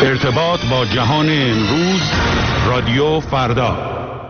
ارتباط با جهان امروز، رادیو فردا.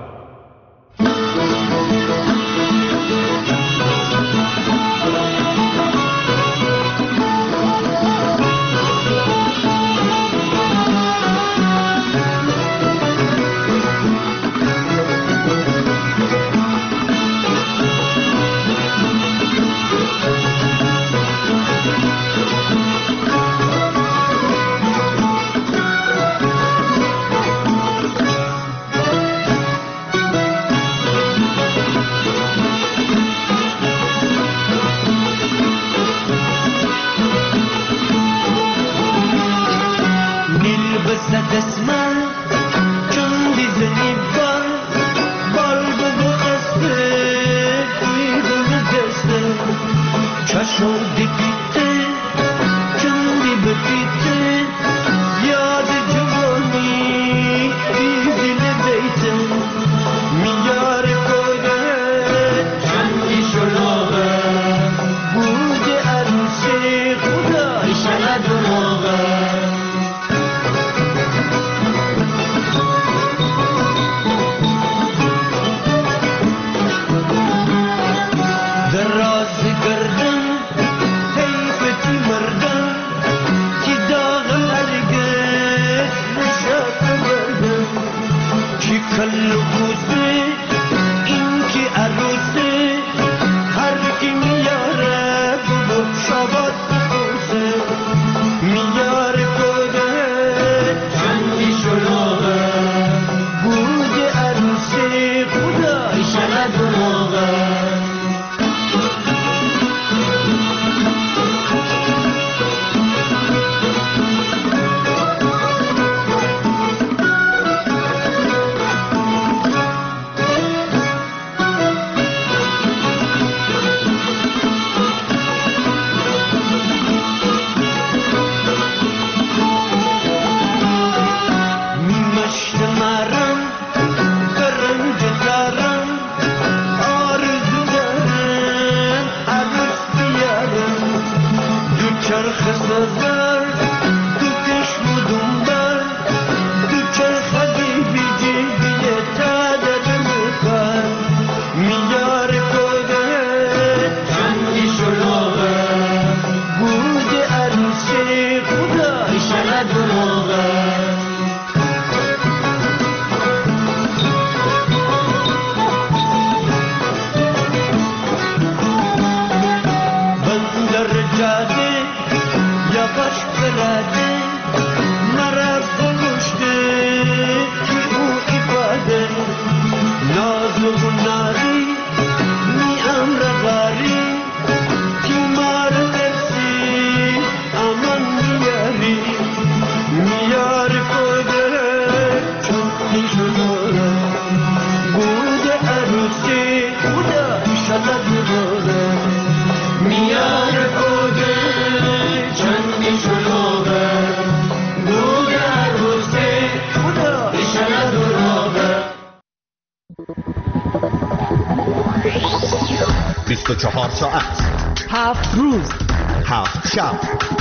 شب،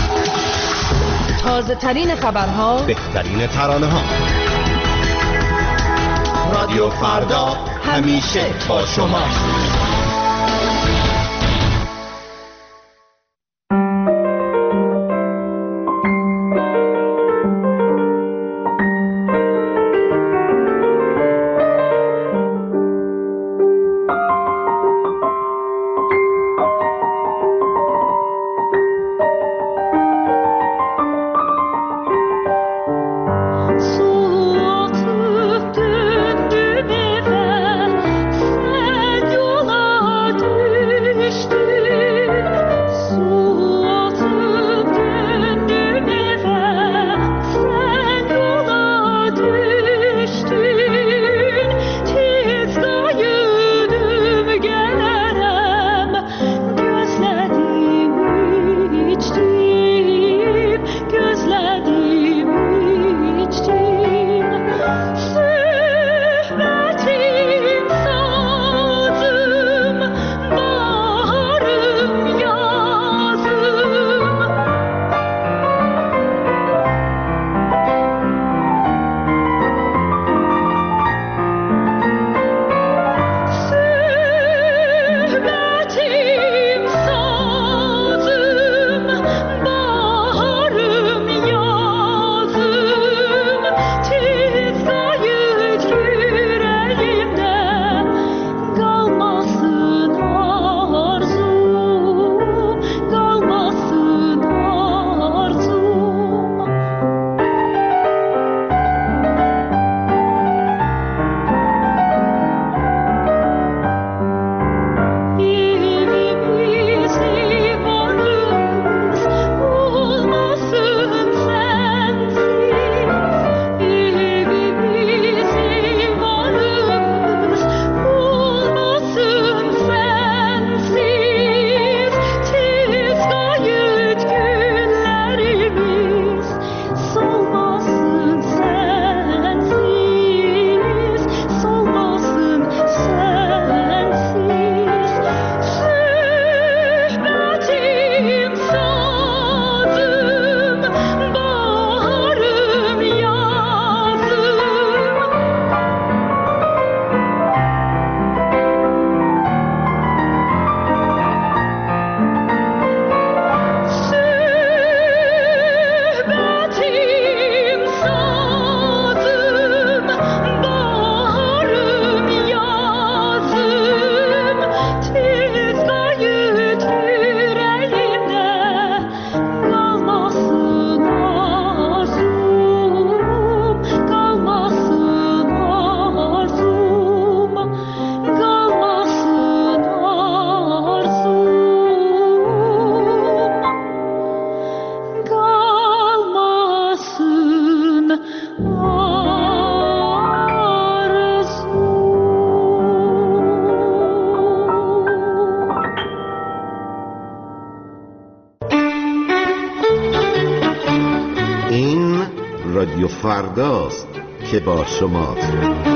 تازه ترین خبرها، بهترین ترانه ها. رادیو فردا همیشه با شما. Yola رادیو فرداست که با شماست.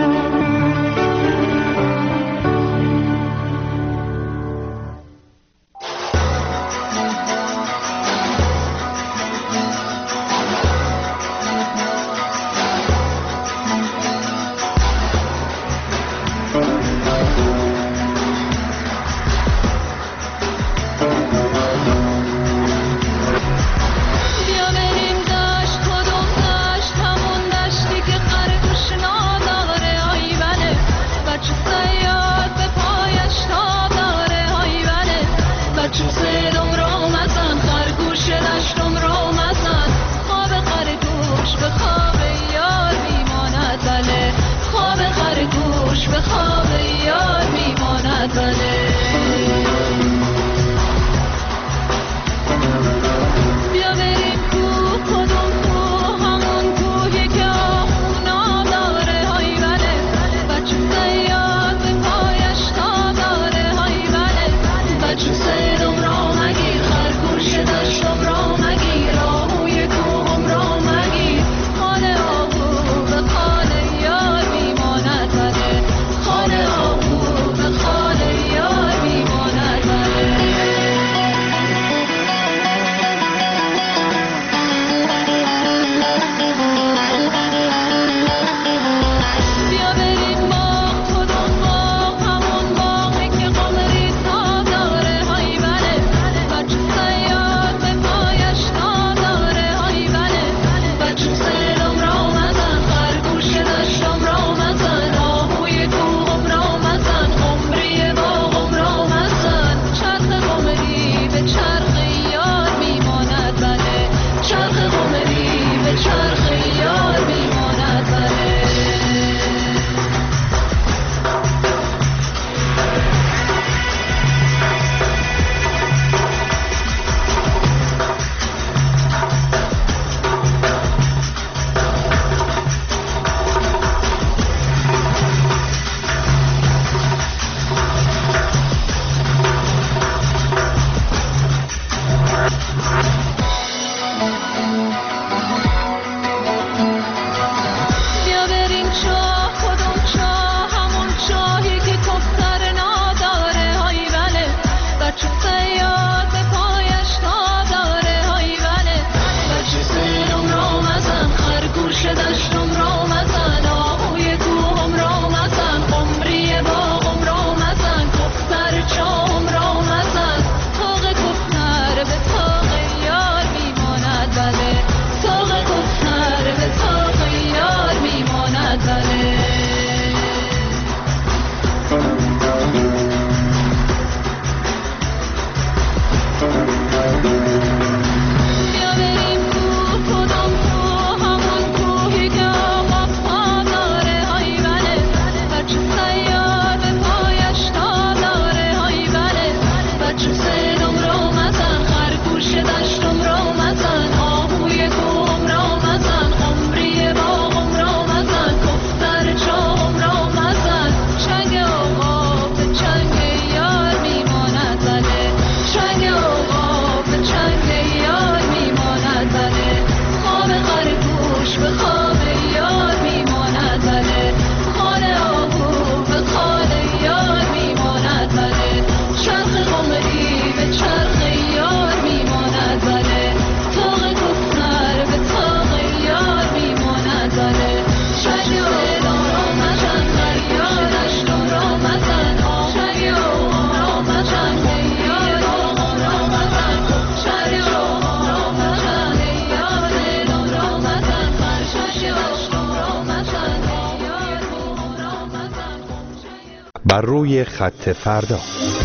بر روی خط فردا.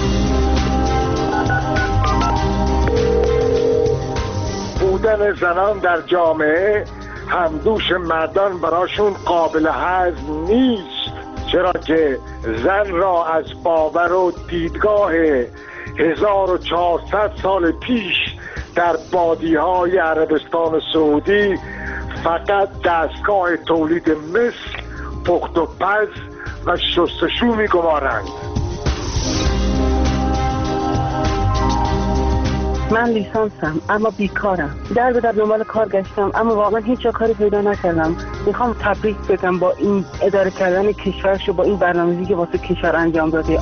بودن زنان در جامعه همدوش مردان براشون قابل هضم نیست، چرا که زن را از باور و دیدگاه 1400 سال پیش در بادی‌های عربستان سعودی فقط دستگاه تولید مثل، پخت و پز و شستشو می‌گمارند. من لیسانسم اما بیکارم. در به در دنبال کار گشتم اما واقعا هیچ جا کاری پیدا نکردم. میخوام تبریک بگم با این اداره کردن کشورش و با این برنامه‌ریزی که واسه کشور انجام داده.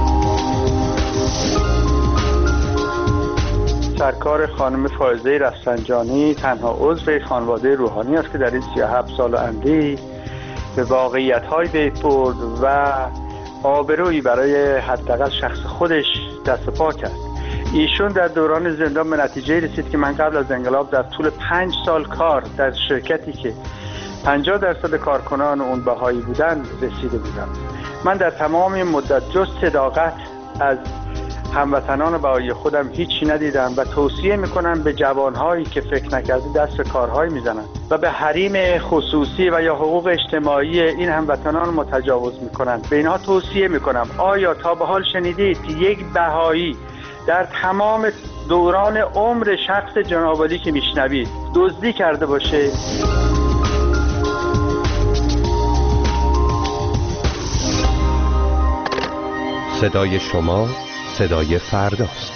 سرکار خانم فائزه رفسنجانی تنها عضو خانواده روحانی است که در این 37 سال اندی به واقعیت‌های پی برد و آبرویی برای حداقل شخص خودش دست پا کرد. ایشون در دوران زندان به نتیجه رسید که من قبل از انقلاب در طول 5 سال کار در شرکتی که 50% کارکنان اون بهایی بودن رسیده بودم. من در تمام این مدت جز صداقت از هموطنان بهایی خودم هیچی ندیدم و توصیه میکنم به جوانهایی که فکر نکرده دست به کارهایی میزنن و به حریم خصوصی و یا حقوق اجتماعی این هموطنان متجاوز میکنن. به اینها توصیه میکنم آیا تا به حال شنیدید که یک بهایی در تمام دوران عمر شخص جناب عالی که میشنوید دزدی کرده باشه؟ صدای شما صدای فرداست.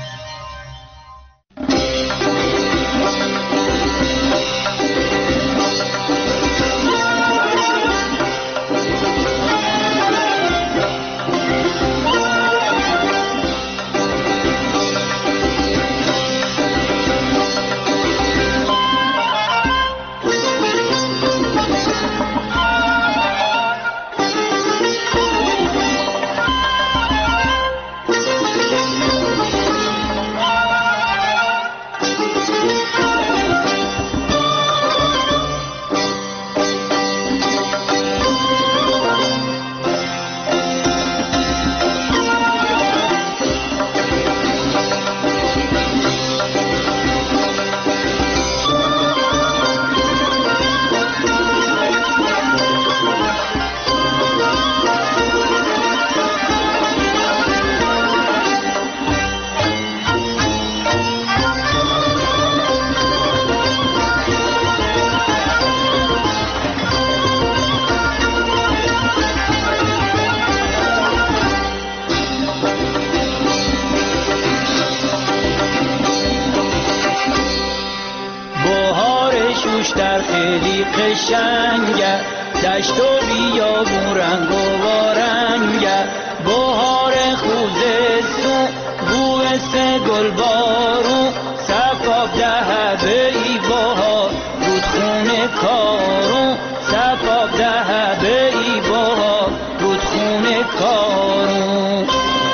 در خیلی قشنگه، دشت و بیابون رنگ و وارنگه، بهار خوزستون بوس گل بارون، صفاب ده به ای بهار رودخونه کارون، صفاب ده به ای بهار رودخونه کارون.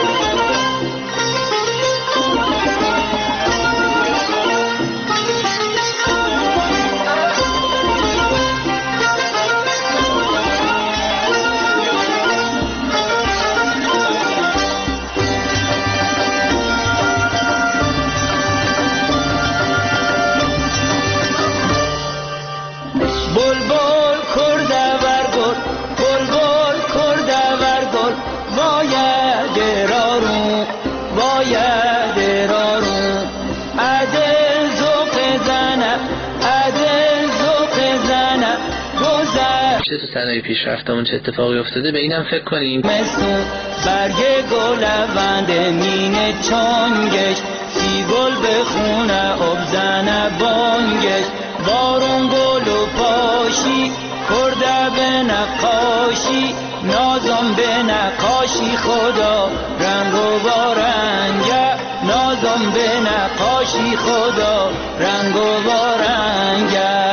تو صنایع پیشرفتمون چه اتفاقی افتاده به اینم فکر کنیم. مستون برگ گل لوند مینه چانگش، سی گل بخونه ابزنه بانگش، بارون گل و پاشی کرده به نقاشی، نازم به نقاشی خدا رنگ و بارنگه، نازم به نقاشی خدا رنگ و بارنگه.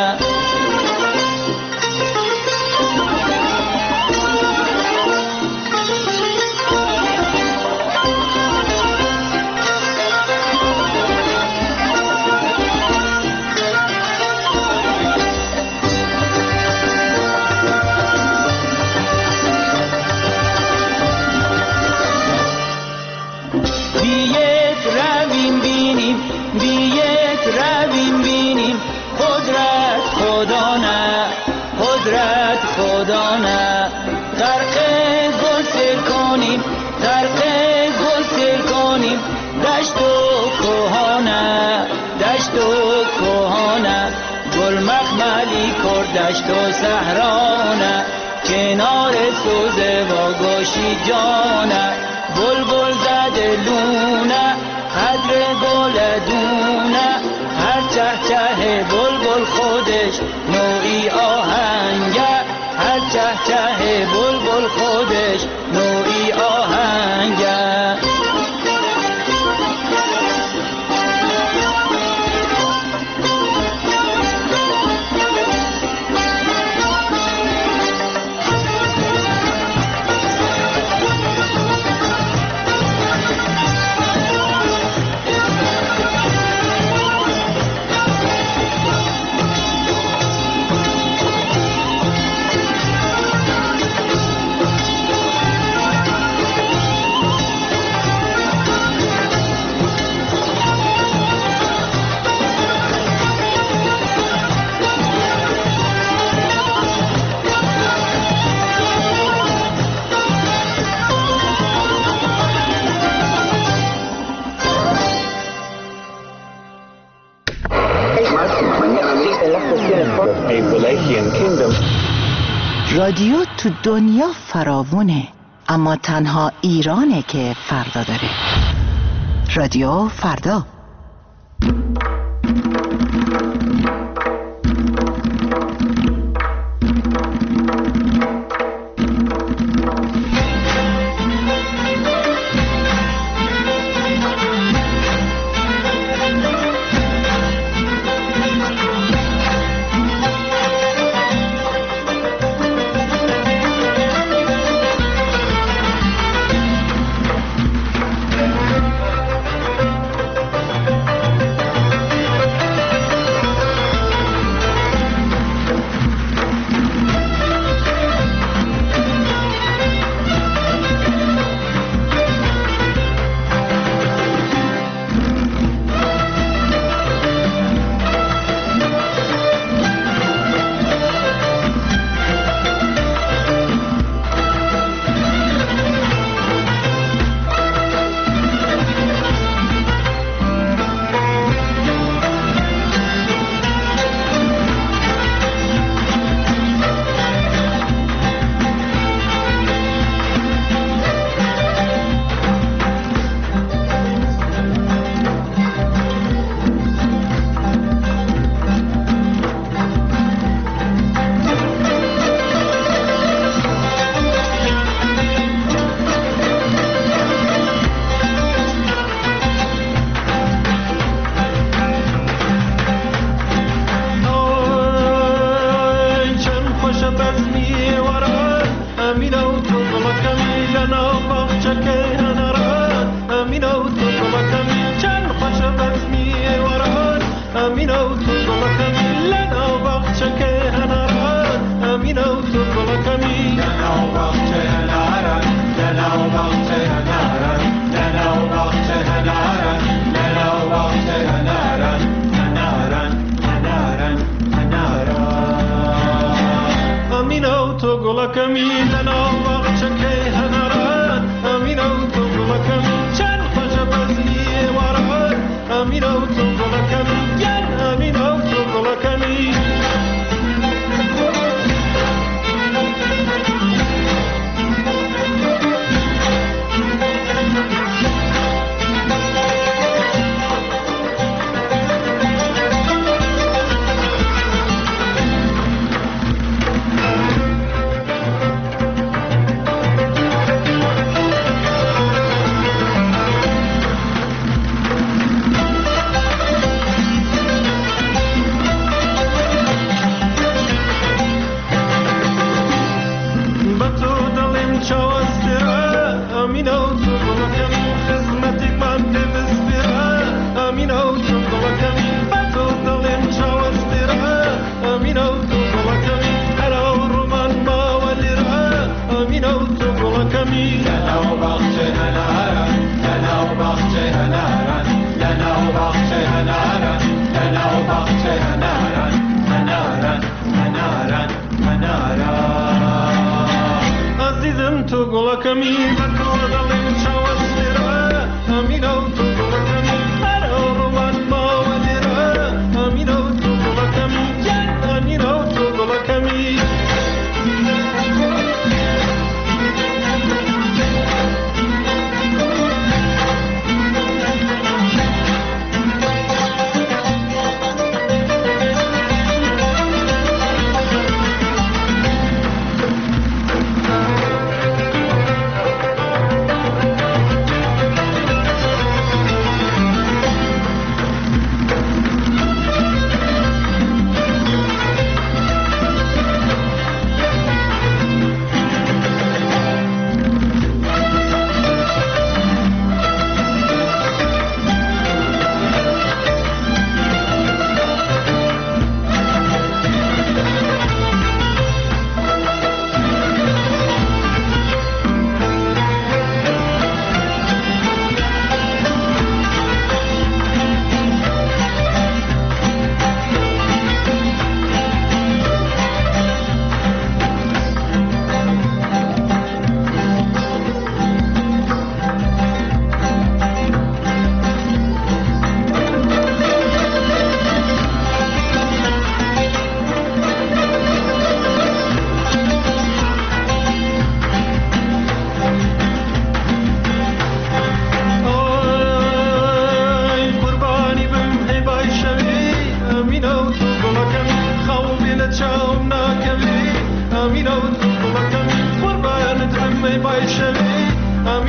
خدا نه غرق گل سر کنیم، غرق گل سر کنیم، دشت و کوهانه، دشت و کوهانه، گل مخملی کرد دشت و صحرانه، کنار سوزه و گوشی جانه، بلبل زده لونه قدر گل دونه، هر چه چه بلبل خودش نوعی آهنگه، هر چه چه بلبل خودش نوعی آهنگه. رادیو تو دنیا فراوونه، اما تنها ایرانه که فردا داره. رادیو فردا.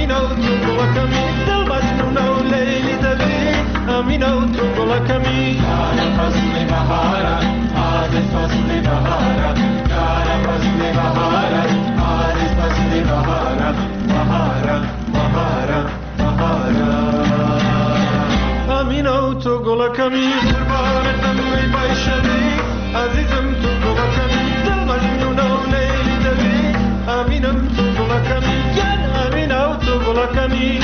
امینو تو گلکمی دل مجنونو لیلی دلی امینو تو گلکمی یارم فصل بهارم آدش فصل بهارم یارم فصل بهارم آدش فصل بهارم بهارم بهارم بهارم امینو تو گلکمی قربانتم می بایشمی عزیزم تو گلکمی دل مجنونو لیلی دلی امینم تو گلکمی ین امینو تو گلکمی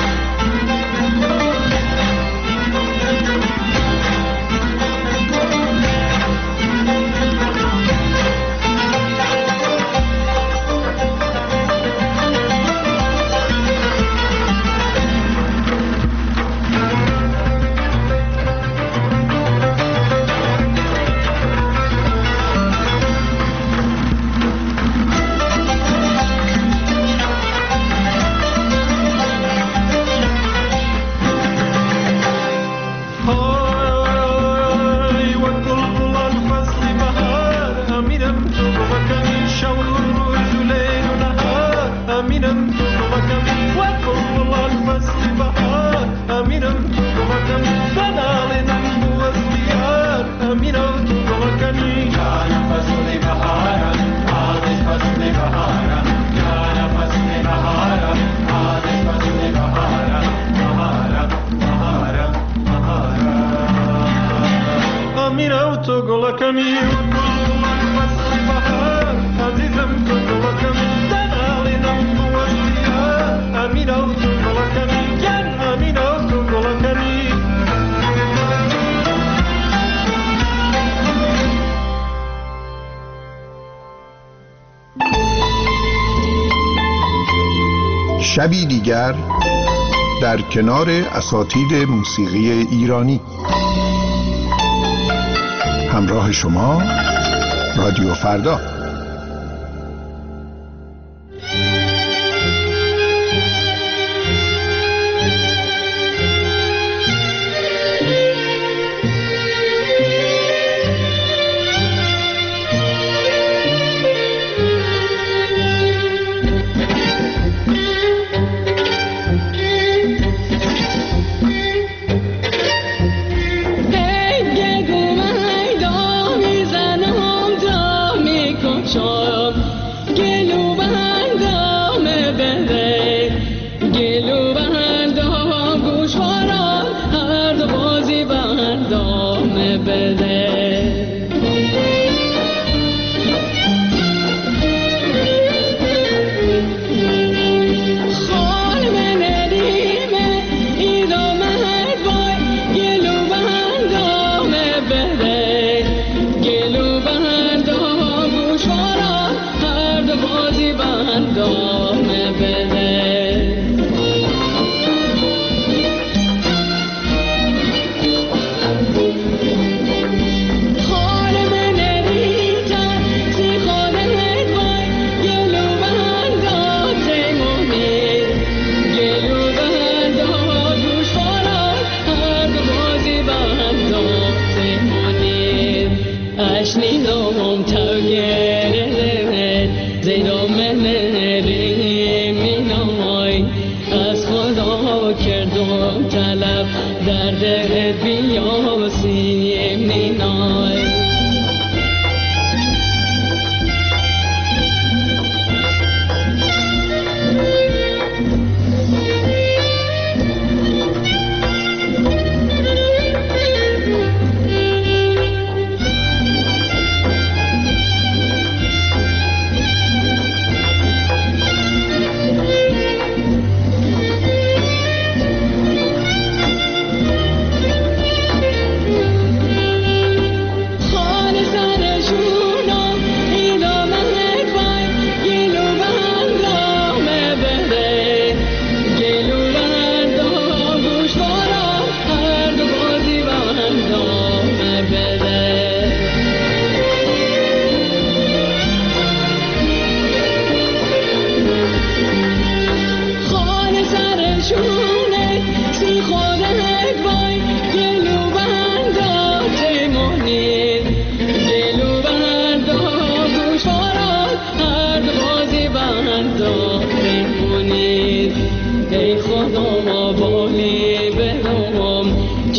شبی دیگر در کنار اساطیر موسیقی ایرانی. همراه شما رادیو فردا.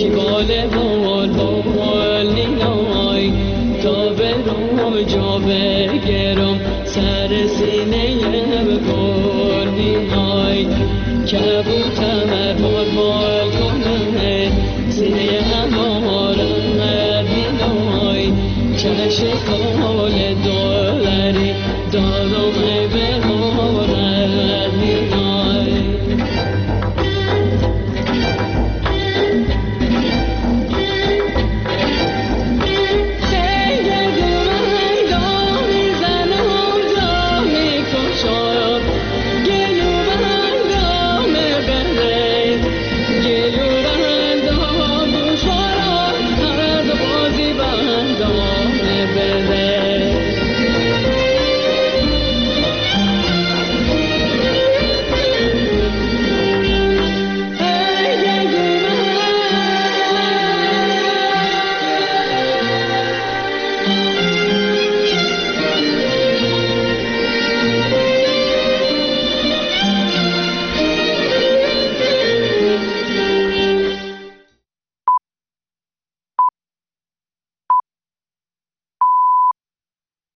شیبال بال بال نینای تا برم جا بگرم سر سینه بگل نینای کبوتم بال بال کنه سینه هم